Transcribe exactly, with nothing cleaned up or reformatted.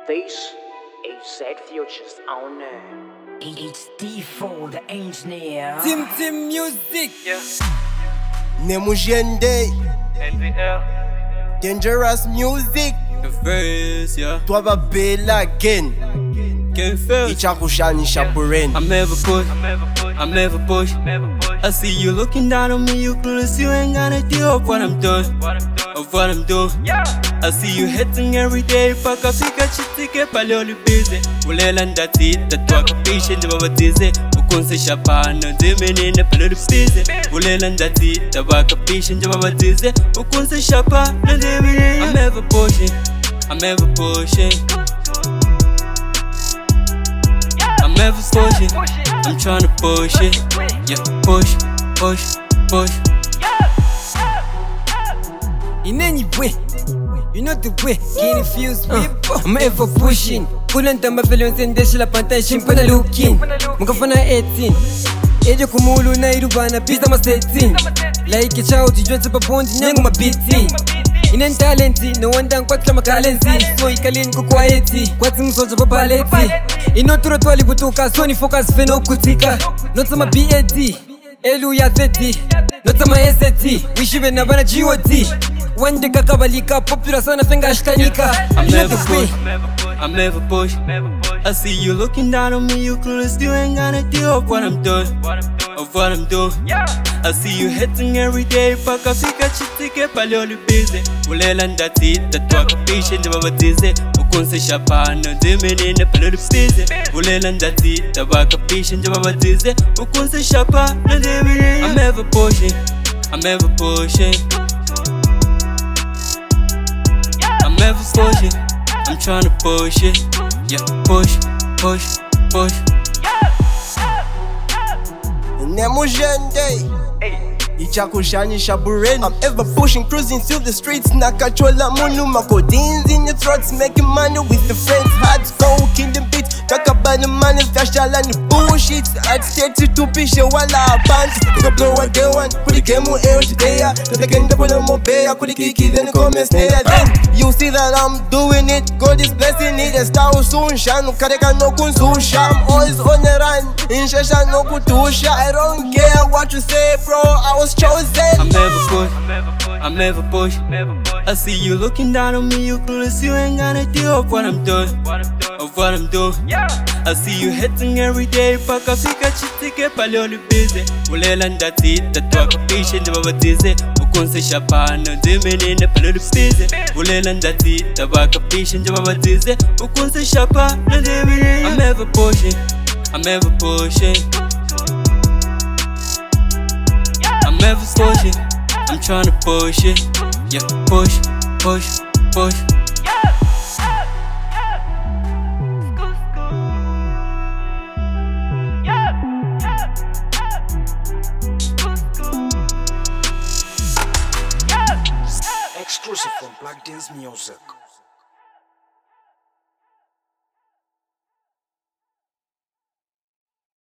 This is Z Future's owner. It's D four, the engineer. Tim Tim Music. Yeah. Nemujende. N V L. Dangerous Music. The first, yeah. Twababela again. Can first. Ichakushani Shapuren. I'm ever push. I'm ever push. I'm ever push. I see you looking down on me, you clueless, you ain't got a deal of what I'm doing. Of what I'm doing. Yeah. I see you hitting every day, paka pika chitike palioli busy. Ulela ndati, tatwaka pishe njibaba tize. Ukunse shapana, zimenine palioli busy. Ulela ndati, tabaka pishe njibaba tize. Ukunse shapana, zimenine. I'm ever pushing, I'm ever pushing. I'm ever pushing, I'm trying to push it. Yeah, push, push, push. In any way, you know the way, getting fused with uh, I'm ever pushing. Kulanta mafelo nsendesha la pantashin pana looking. Mukafana eighteen. Ejo kumulu na irubana pisa ma seventeen. Like a child, you just a bond nyangu ma beating. Inen talenti, no wonder kwatla makalenzi. So ikalin ko quieti, kwatsi msoja pa paleti. Inoturo twali butuka, so ni focus feno kutika. Not sama B A D, Elu ya thirty. Not sama S A T, wishibe na bana G O D. Wende kakabalika, popular sana fenga ashtanika. I'm never push, I'm never push. I see you looking down on me, you clueless, you ain't got a deal of what I'm doing. Of what I'm doing. I see you hitting every day, paka pika chitike palioli busy. Ulela ndati, tatwaka pishe njibaba tize. Ukunse shapana, zimenine palioli busy. Ulela ndati, tabaka pishe njibaba tize. Ukunse shapana, zimenine. I'm ever pushing, I'm ever pushing. I'm ever pushing, I'm trying to push it. Yeah, push, push, push. Nemujende. Ichakushani Shaburen. I'm ever pushing, cruising through the streets. Nakachola munu makodins in your throats, making money with the friends. Hearts go killing beats. Talk about the money, fashala ni bullshit. I'd stay to two pishe wala pants. Go blow what they want. Kuli kemu eo jidea. Tatakenda pula mobea. Kuli kiki then come snare. Then you see that I'm doing it. God is blessing it. A star soon shine. Kareka no kunsusha. I'm always on the run. Inshasha no kutusha. I don't care what you say, bro. I was chosen. I'm never push, I'm never push. I see you looking down on me, you clueless, you ain't got a deal of what I'm doing. Of what I'm doing. I see you hitting every day, paka pika chitike palioli busy. Ulela ndati, tatwaka pishe njibaba tize. Ukunse shapana, zimenine palioli busy. Ulela ndati, tabaka pishe njibaba tize. Ukunse shapana, zimenine. I'm ever pushing, I'm ever pushing. I'm ever pushing, I'm trying to push it. Yeah, push, push, push. Exclusive from Black Dance Music.